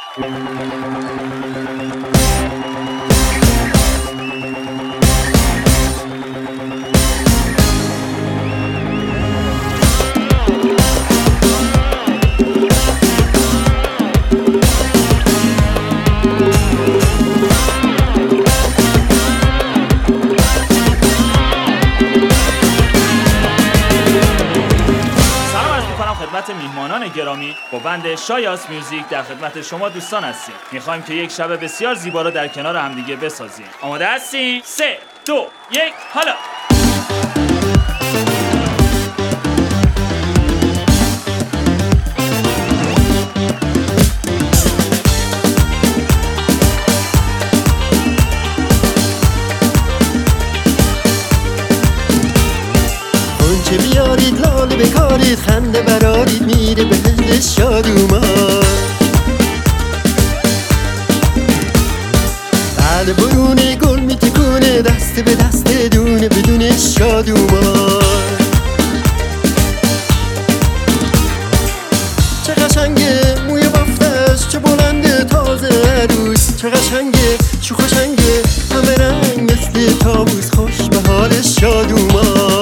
میهمانان گرامی، با بند شایاس میوزیک در خدمت شما دوستان هستیم. میخوایم که یک شب بسیار زیبا رو در کنار همدیگه بسازیم. آماده هستین؟ 3 2 1 حالا. که بیارید لاله بکارید خنده برارید میره به دل شادومان بله برونه گل میتکونه دست به دست دونه بدون شادومان چه قشنگه موی بافتش چه بلنده تازه عروس چه قشنگه چه خوشنگه همه رنگ مثل طاووس خوش به حال شادومان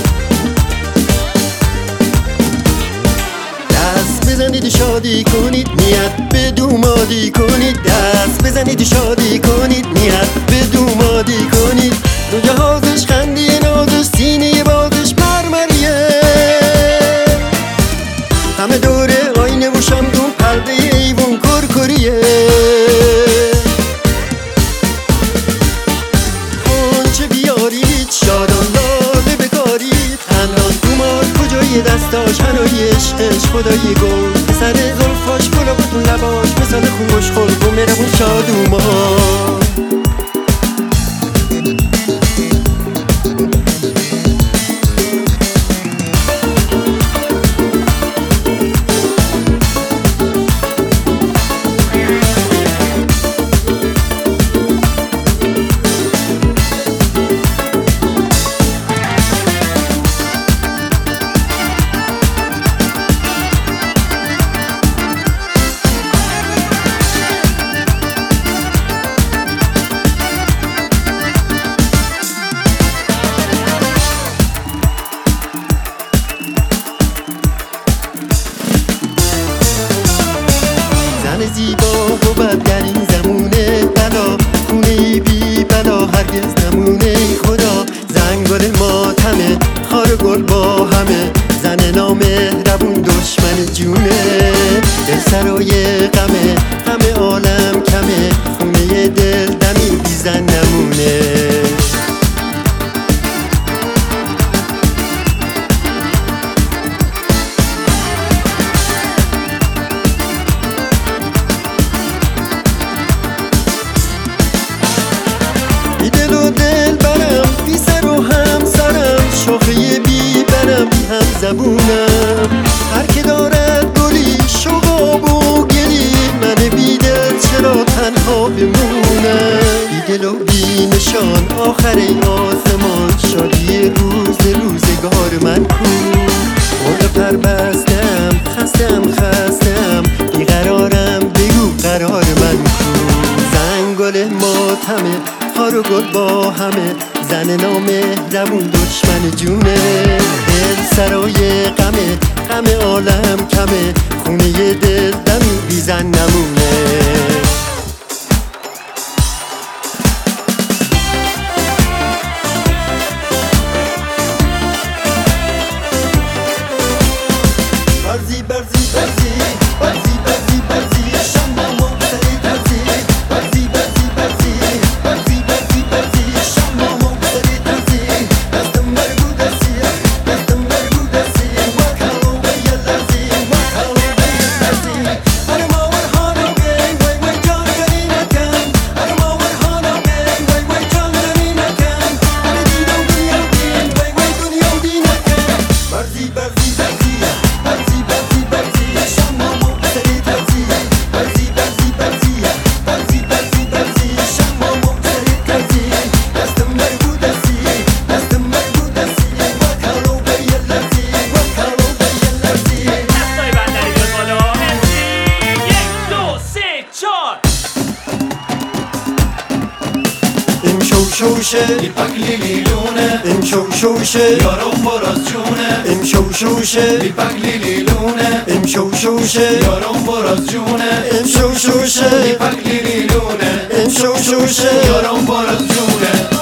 بزنید شادی کنید نیت به دومادی کنید دست بزنید شادی کنید نیت به دومادی کنید دو جهازش خندی نازش سینه بازش مرمریه همه دوره آینه و شمدون پرده ایوون کرکریه خونچه بیارید شادان لاله بکارید خندان دوماد کجای دستاش هنوی عشقش خدای گل پسر زلفاش گلابتون لباش مثال خوش خلق و مهربون شادومان زیبا و بد در این زمونه بلا خونه بی بلا هرگز نمونه خدا زنگل ماتمه خار گل با همه زن نامهربون دشمن جونه دل سرای غمه همه عالم کمه خونه دل دمی بی زن نمونه دل و دل برم بی سر و همسرم شاخه بی برم بی هم زبونم هر که دارد گلی شغاب و گلی من بی دل چرا تنها بمونم بی دل و بی نشان آخر آسمان شادی روزگار من کو مرغ پر بستم خستم بیقرارم بگو قرار من کو زنگل ماتمه خار و گل با همه زن نامهربون دشمن جونه دل سرای غمه عالم کمه خونه دل دمی بی زن نمونه برزی شوشه بیپک لیلیلونه شوشه یارم براز جونه شوشه بیپک لیلیلونه شوشه یارم براز جونه شوشه بیپک لیلیلونه شوشه یارم براز جونه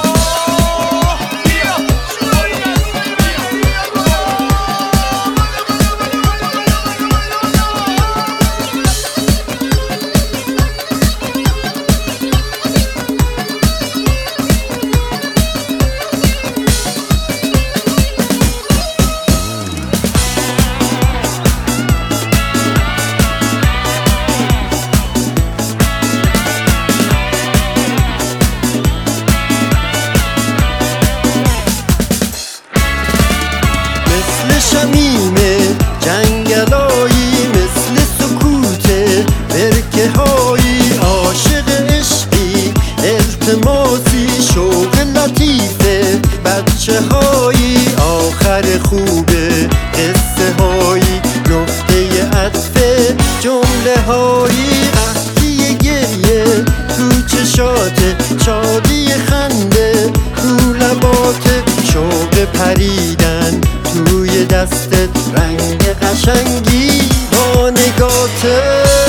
شمیمه جنگلایی مثل سکوت برکه هایی عاشق عشقی التماسی شوق لطیفه بچه هایی آخر خوبه قصه هایی نقطه عطفه جمله هایی قحطی گریه تو چشاته شادی خنده رو لباته شوق پریدن توی دستت رنگ قشنگی با نگاته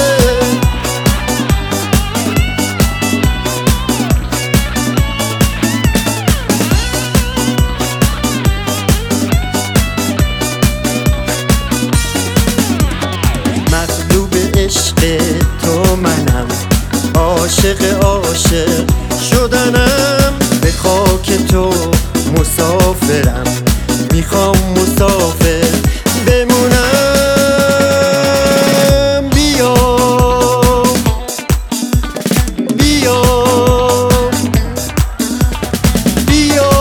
مغلوب عشق تو منم عاشق شدنم به خاک تو مسافرم میخوام مسافر بمونم بیا بیا بیا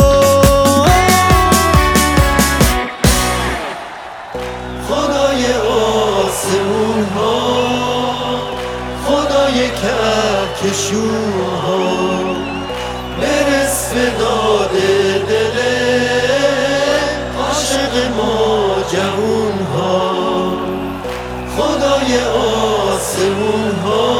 خدای آسمون ها خدای کهکشون ها به نصف داده دله عاشق ما جوون ها خدای آسمون ها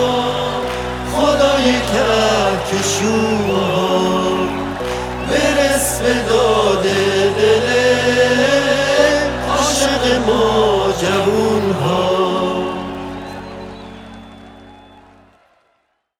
خدای کهکشون ها به نصف داده دله عاشق ما جوون ها